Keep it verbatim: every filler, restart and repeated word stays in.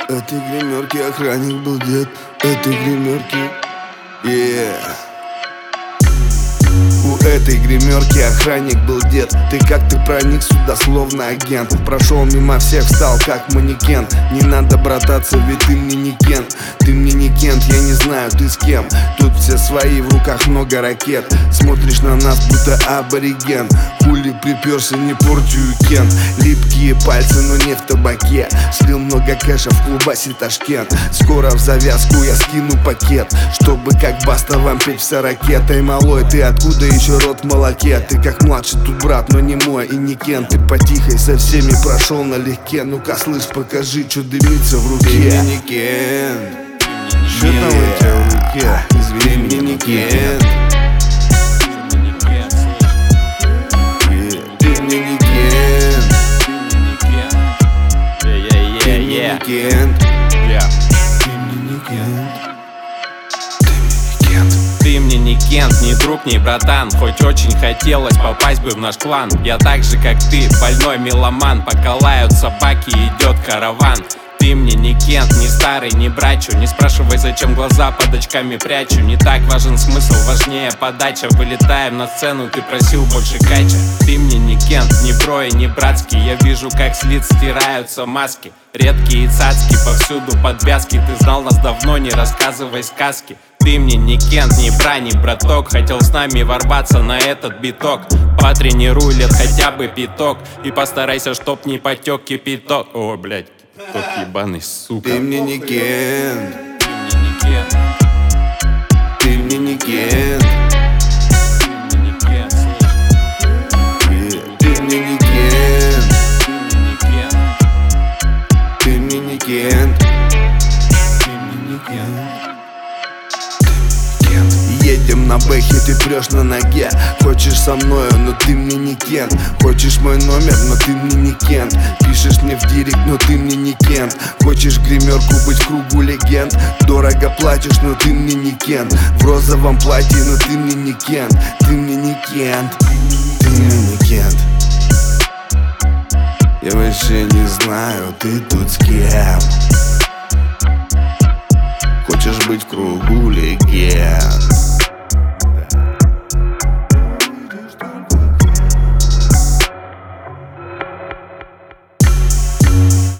этой гримерки охранник был дед этой гримерки. Yeah. У этой гримерки охранник был дед. Ты как ты проник сюда, словно агент. Прошел мимо всех, встал как манекен. Не надо брататься, ведь ты мне не Кент. Ты мне не Кент, я не знаю, ты с кем. Тут все свои, в руках много ракет. Смотришь на нас, будто абориген. Хули приперся, не порти уикенд. Липкие пальцы, но не в табаке. Слил много кэша в клубасе Ташкент. Скоро в завязку я скину пакет, чтобы как Баста вам петь вся ракета. И малой, ты откуда еще рот в молоке? Ты как младший тут брат, но не мой и не Кен. Ты потихой со всеми прошел налегке. Ну-ка, слышь, покажи, что дымится в руке. Ты мне не Кен. Что там у тебя в руке? Извини, мне не Кен. Ты мне не Кен. Ты мне не Кен. Ты мне не Кен. Ты мне не Кент, ни друг, ни братан. Хоть очень хотелось попасть бы в наш клан. Я так же, как ты, больной меломан. Пока лают собаки, идет караван. Ты мне не Кент, ни старый, ни брачу. Не спрашивай, зачем глаза под очками прячу. Не так важен смысл, важнее подача. Вылетаем на сцену, ты просил больше кача. Ты мне не Кент, ни бро и ни братский. Я вижу, как с лиц стираются маски. Редкие цацки, повсюду подвязки. Ты знал нас давно, не рассказывай сказки. Ты мне не Кент, ни бра, ни браток. Хотел с нами ворваться на этот биток. Потренируй лет хотя бы пяток. И постарайся, чтоб не потек кипяток. О, блядь, тот ебаный, сука. Ты мне не Кент. Ты мне не Кент. Ты мне не Кент. Ты мне не Кент, слышь. Ты мне не Кент. Ты мне не Кент. Ты мне не Кент. Ты мне не Кент. Едем на бэхе, ты прешь на ноге. Хочешь со мною, но ты мне не Кент. Хочешь мой номер, но ты мне не Кент. Пишешь мне в директ, но ты мне не Кент. Хочешь гримерку быть в кругу легенд. Дорого платишь, но ты мне не Кент. В розовом платье, но ты мне не Кент. Ты мне не Кент. Ты мне не Кент. Я вообще не знаю, ты тут с кем. Хочешь быть в кругу легенд.